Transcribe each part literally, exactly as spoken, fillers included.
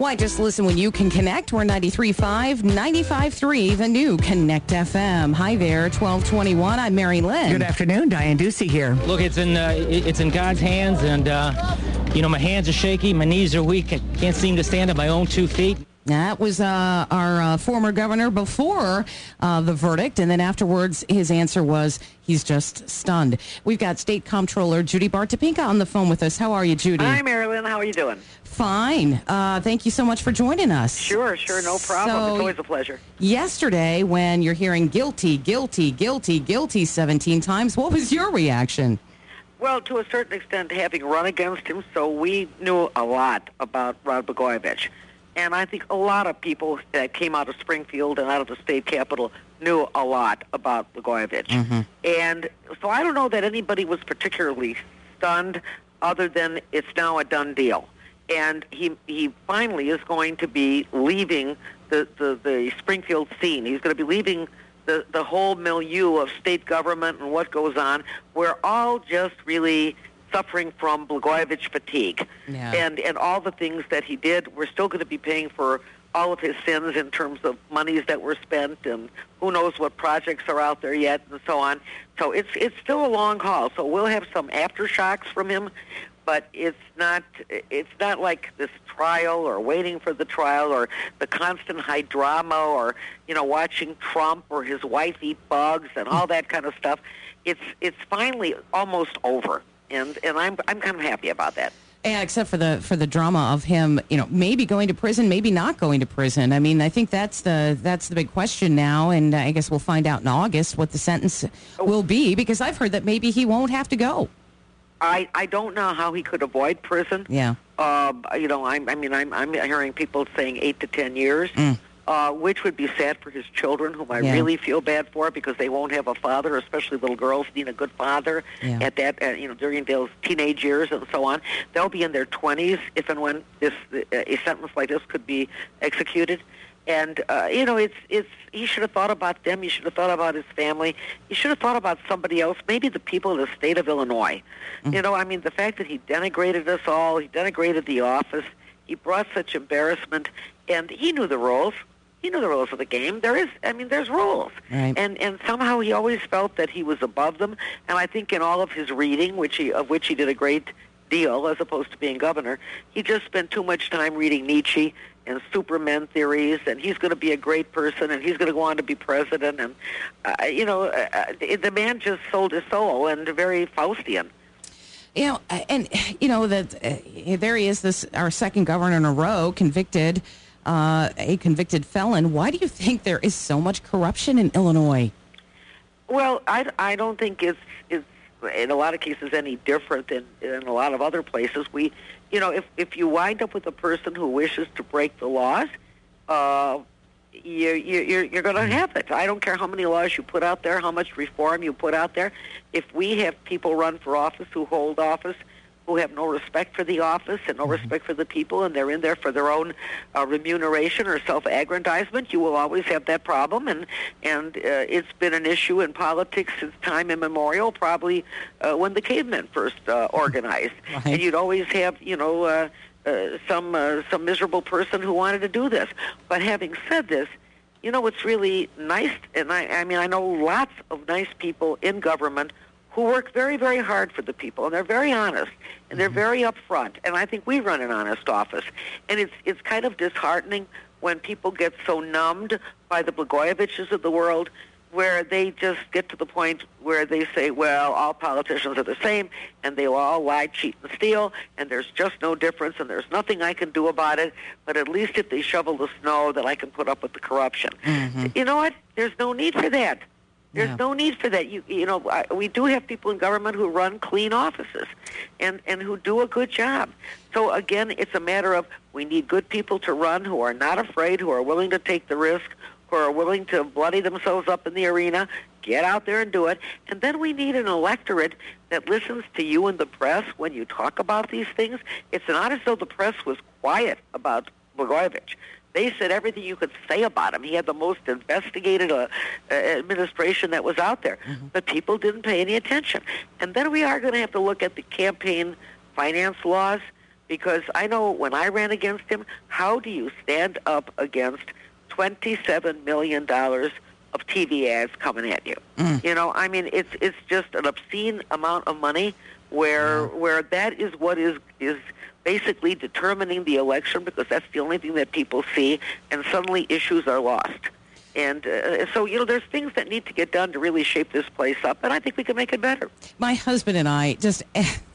Why just listen when you can connect? We're ninety-three point five, ninety-five point three, the new Connect F M. Hi there, twelve twenty-one. I'm Mary Lynn. Good afternoon, Diane Ducey here. Look, it's in uh, it's in God's hands, and uh, you know my hands are shaky, my knees are weak, I can't seem to stand on my own two feet. That was uh, our uh, former governor before uh, the verdict, and then afterwards his answer was he's just stunned. We've got State Comptroller Judy Bart Topinka on the phone with us. How are you, Judy? Hi, Marilyn. How are you doing? Fine. Uh, thank you so much for joining us. Sure, sure. No problem. So, it's always a pleasure. Yesterday, when you're hearing guilty, guilty, guilty, guilty seventeen times, what was your reaction? Well, to a certain extent, having run against him, so we knew a lot about Rod Blagojevich. And I think a lot of people that came out of Springfield and out of the state capitol knew a lot about Blagojevich. Mm-hmm. And so I don't know that anybody was particularly stunned other than it's now a done deal. And he he finally is going to be leaving the, the, the Springfield scene. He's going to be leaving the, the whole milieu of state government and what goes on. We're all just really suffering from Blagojevich fatigue. Yeah. And, and all the things that he did. We're still going to be paying for all of his sins in terms of monies that were spent and who knows what projects are out there yet and so on. So it's it's still a long haul. So we'll have some aftershocks from him. But it's not it's not like this trial or waiting for the trial or the constant high drama or, you know, watching Trump or his wife eat bugs and all that kind of stuff. It's it's finally almost over. And and I'm I'm kind of happy about that. Yeah, except for the for the drama of him, you know, maybe going to prison, maybe not going to prison. I mean, I think that's the that's the big question now, and I guess we'll find out in August what the sentence oh. will be, because I've heard that maybe he won't have to go. I, I don't know how he could avoid prison. Yeah. Uh, you know, I'm, I mean, I'm, I'm hearing people saying eight to ten years, mm. uh, which would be sad for his children, whom I yeah. really feel bad for because they won't have a father, especially little girls need a good father yeah. at that, uh, you know, during those teenage years and so on. They'll be in their twenties if and when this uh, a sentence like this could be executed. And, uh, you know, it's it's he should have thought about them. He should have thought about his family. He should have thought about somebody else, maybe the people of the state of Illinois. Mm-hmm. You know, I mean, the fact that he denigrated us all, he denigrated the office, he brought such embarrassment, and he knew the rules. He knew the rules of the game. There is, I mean, there's rules. Right. And and somehow he always felt that he was above them. And I think in all of his reading, which he of which he did a great deal as opposed to being governor, he just spent too much time reading Nietzsche and Superman theories, and he's going to be a great person, and he's going to go on to be president, and, uh, you know, uh, the man just sold his soul, and very Faustian. You know, and, you know, that uh, there he is, this our second governor in a row, convicted, uh, a convicted felon. Why do you think there is so much corruption in Illinois? Well, I, I don't think it's, it's, in a lot of cases, any different than in a lot of other places. We, you know, if if you wind up with a person who wishes to break the laws, uh, you, you, you're you're going to have it. I don't care how many laws you put out there, how much reform you put out there. If we have people run for office who hold office, who have no respect for the office and no respect for the people, and they're in there for their own uh, remuneration or self-aggrandizement, you will always have that problem. And and uh, it's been an issue in politics since time immemorial, probably uh, when the cavemen first uh, organized. Right. And you'd always have, you know, uh, uh, some uh, some miserable person who wanted to do this. But having said this, you know, it's really nice, and I, I mean, I know lots of nice people in government who work very, very hard for the people, and they're very honest, and they're very upfront. And I think we run an honest office. And it's it's kind of disheartening when people get so numbed by the Blagojeviches of the world, where they just get to the point where they say, well, all politicians are the same, and they will all lie, cheat, and steal, and there's just no difference, and there's nothing I can do about it, but at least if they shovel the snow, that I can put up with the corruption. Mm-hmm. You know what? There's no need for that. There's yeah. no need for that. You you know, I, we do have people in government who run clean offices and, and who do a good job. So, again, it's a matter of we need good people to run who are not afraid, who are willing to take the risk, who are willing to bloody themselves up in the arena, get out there and do it. And then we need an electorate that listens to you and the press when you talk about these things. It's not as though the press was quiet about Blagojevich. They said everything you could say about him. He had the most investigated uh, uh, administration that was out there. Mm-hmm. But people didn't pay any attention. And then we are going to have to look at the campaign finance laws. because I know when I ran against him, how do you stand up against twenty-seven million dollars of T V ads coming at you? Mm. You know, I mean, it's it's just an obscene amount of money where yeah. where that is what is is basically determining the election, because that's the only thing that people see, and suddenly issues are lost. And uh, so, you know, there's things that need to get done to really shape this place up, and I think we can make it better. My husband and I just...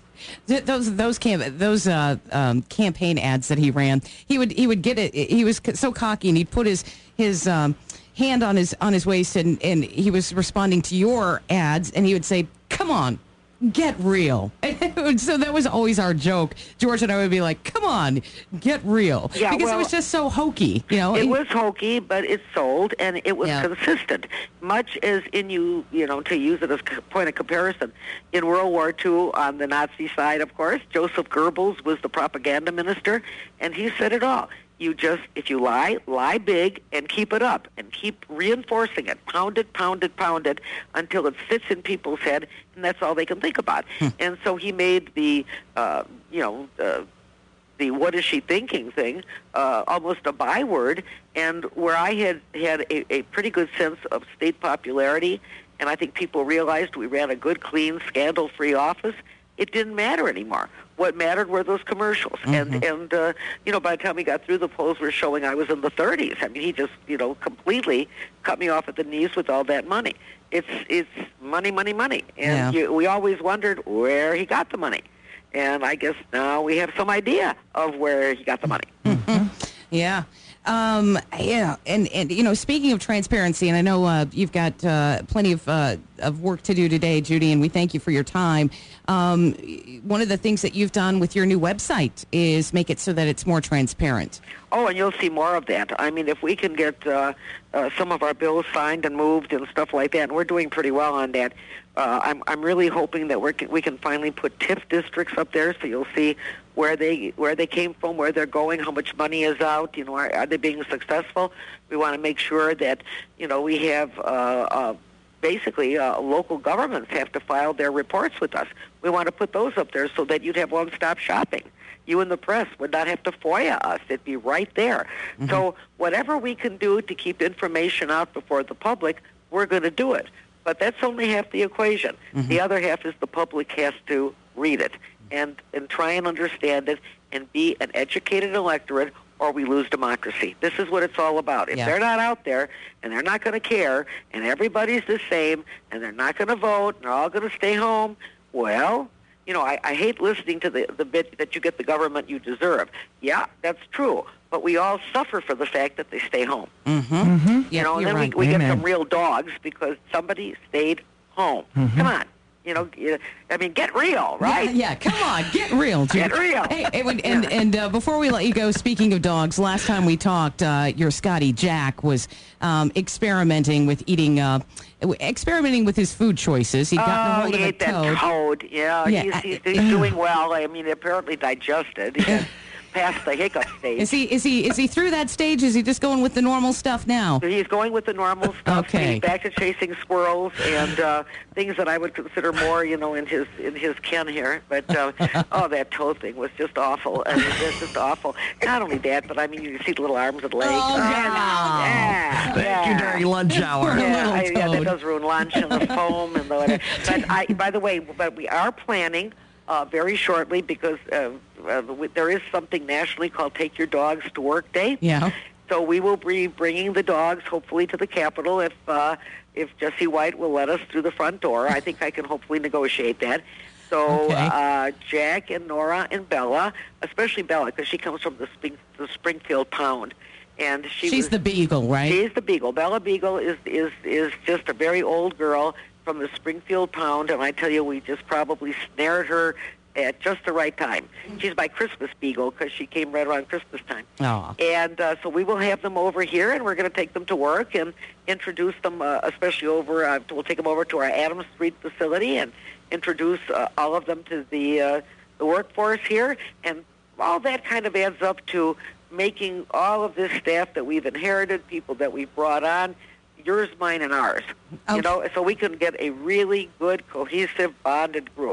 Those those cam- those uh, um, campaign ads that he ran, he would he would get it. He was so cocky, and he'd put his his um, hand on his on his waist, and, and he was responding to your ads, and he would say, "Come on, get real." So that was always our joke. George and I would be like, "Come on, get real," yeah, because well, it was just so hokey, you know. It was hokey, but it sold, and it was yeah. consistent. Much as in you, you know, to use it as a point of comparison, in World War Two, on the Nazi side, of course, Joseph Goebbels was the propaganda minister, and he said it all. You just, if you lie, lie big and keep it up and keep reinforcing it. Pound it, pound it, pound it until it sits in people's head, and that's all they can think about. Hmm. And so he made the, uh, you know, uh, the what is she thinking thing uh, almost a byword. And where I had had a, a pretty good sense of state popularity, and I think people realized we ran a good, clean, scandal-free office, it didn't matter anymore. What mattered were those commercials. Mm-hmm. And, and uh, you know, by the time we got through, the polls were showing I was in the thirties. I mean, he just, you know, completely cut me off at the knees with all that money. It's it's money, money, money. And yeah. you, we always wondered where he got the money. And I guess now we have some idea of where he got the money. Mm-hmm. Yeah. Um, yeah, and, and, you know, speaking of transparency, and I know uh, you've got uh, plenty of, uh, of work to do today, Judy, and we thank you for your time. Um, one of the things that you've done with your new website is make it so that it's more transparent. Oh, and you'll see more of that. I mean, if we can get uh, uh, some of our bills signed and moved and stuff like that, and we're doing pretty well on that, uh, I'm I'm really hoping that we we can finally put T I F districts up there, so you'll see where they where they came from, where they're going, how much money is out. You know, are, are they being successful? We want to make sure that you know we have. Uh, uh, Basically, uh, local governments have to file their reports with us. We want to put those up there so that you'd have one-stop shopping. You and the press would not have to FOIA us. It'd be right there. Mm-hmm. So whatever we can do to keep information out before the public, we're going to do it. But that's only half the equation. Mm-hmm. The other half is the public has to read it and, and try and understand it and be an educated electorate, or we lose democracy. This is what it's all about. If yeah. they're not out there and they're not going to care and everybody's the same and they're not going to vote and they're all going to stay home, well, you know, I, I hate listening to the, the bit that you get the government you deserve. Yeah, that's true. But we all suffer for the fact that they stay home. Mm-hmm. Mm-hmm. You yeah, know, and then right. we, we get Amen. some real dogs because somebody stayed home. Mm-hmm. Come on. You know, I mean, get real, right? Yeah, yeah. Come on, get real, Judy. Get real. Hey, and and, and uh, before we let you go, speaking of dogs, last time we talked, uh, your Scotty Jack was um, experimenting with eating, uh, experimenting with his food choices. He'd gotten oh, a hold he of a ate toad. that toad. Yeah, Yeah, he's, I- he's, he's doing well. I mean, apparently digested. He got past the hiccup stage. Is he is he is he through that stage? Is he just going with the normal stuff now? He's going with the normal stuff. Okay. He's back to chasing squirrels and uh, things that I would consider more, you know, in his in his ken here. But uh, oh, that toad thing was just awful. I mean, it's just awful. Not only that, but I mean, you can see the little arms and legs. Oh, yeah, yeah. yeah, Thank yeah. you during lunch hour. Yeah. Yeah, little I, yeah, that toad. does ruin lunch and the foam and the whatever. But I, by the way, but we are planning uh, very shortly because uh, uh, there is something nationally called Take Your Dogs to Work Day. Yeah. So we will be bringing the dogs, hopefully, to the Capitol if uh, if Jesse White will let us through the front door. I think I can hopefully negotiate that. So Okay. uh, Jack and Nora and Bella, especially Bella, because she comes from the, Spring, the Springfield Pound. And she She's was, the beagle, right? She's the Beagle. Bella Beagle is, is, is just a very old girl from the Springfield Pound, and I tell you, we just probably snared her at just the right time. She's my Christmas Beagle because she came right around Christmas time. Aw. And uh, so we will have them over here, and we're going to take them to work and introduce them, uh, especially over, uh, we'll take them over to our Adams Street facility and introduce uh, all of them to the, uh, the workforce here. And all that kind of adds up to making all of this staff that we've inherited, people that we've brought on, yours, mine, and ours. Okay. You know, so we can get a really good, cohesive, bonded group.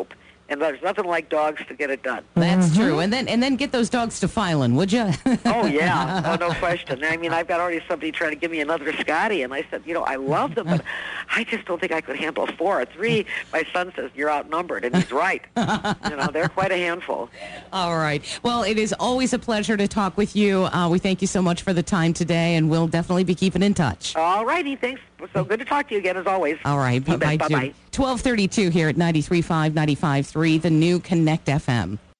And there's nothing like dogs to get it done. That's mm-hmm. true. And then and then get those dogs to filing, would you? Oh, yeah. Oh, no question. I mean, I've got already somebody trying to give me another Scotty, and I said, you know, I love them, but I just don't think I could handle four or three. My son says, you're outnumbered, and he's right. You know, they're quite a handful. All right. Well, it is always a pleasure to talk with you. Uh, we thank you so much for the time today, and we'll definitely be keeping in touch. All righty. Thanks. So good to talk to you again, as always. All right. Bye-bye. Bye-bye. twelve thirty-two here at ninety-three point five, ninety-five point three, the new Connect F M.